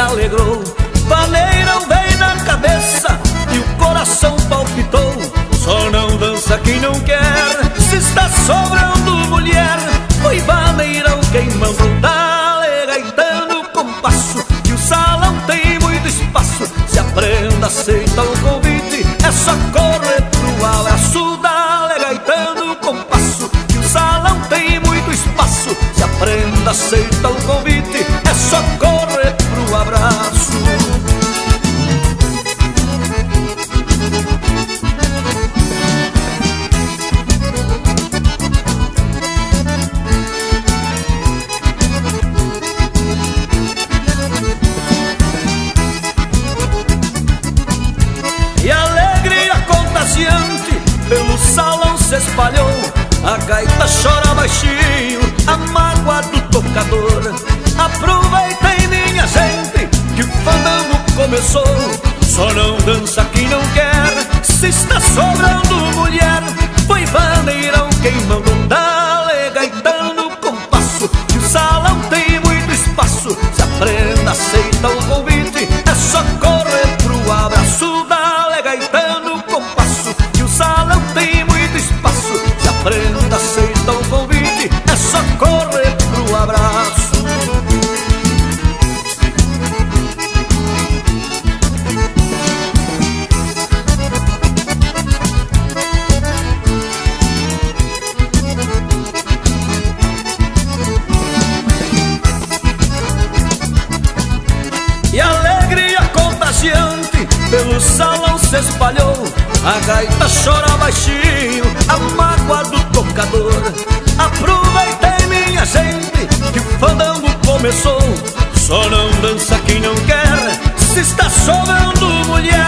alegrou. Vaneirão veio na cabeça e o coração palpitou. Só não dança quem não quer, se está sobrando mulher. Foi vaneirão quem mandou, dale gaitando o compasso, que o salão tem muito espaço. Se aprenda, aceita o convite, é só correr pro abraço. Dale gaitando o compasso, que o salão tem muito espaço. Se aprenda, aceita o convite, é só correr pro abraço. E a alegria contagiante pelo salão se espalhou. A gaita chora baixinho, a mágoa do tocador. Aproveitem, minha gente, que o fandango começou. Só não dança quem não quer, se está sobrando mulher. Foi vaneirão quem mandou, dale gaitando o compasso, que o salão tem muito espaço. Se aprenda, aceita o convite, é só correr pro abraço. Dale gaitando o compasso, que o salão tem muito espaço. Se aprenda, aceita o convite, é só correr pro abraço. E a alegria contagiante pelo salão se espalhou. A gaita chora baixinho, a mágoa do tocador. Aproveitem, minha gente, que o fandango começou. Só não dança quem não quer, se está sobrando mulher.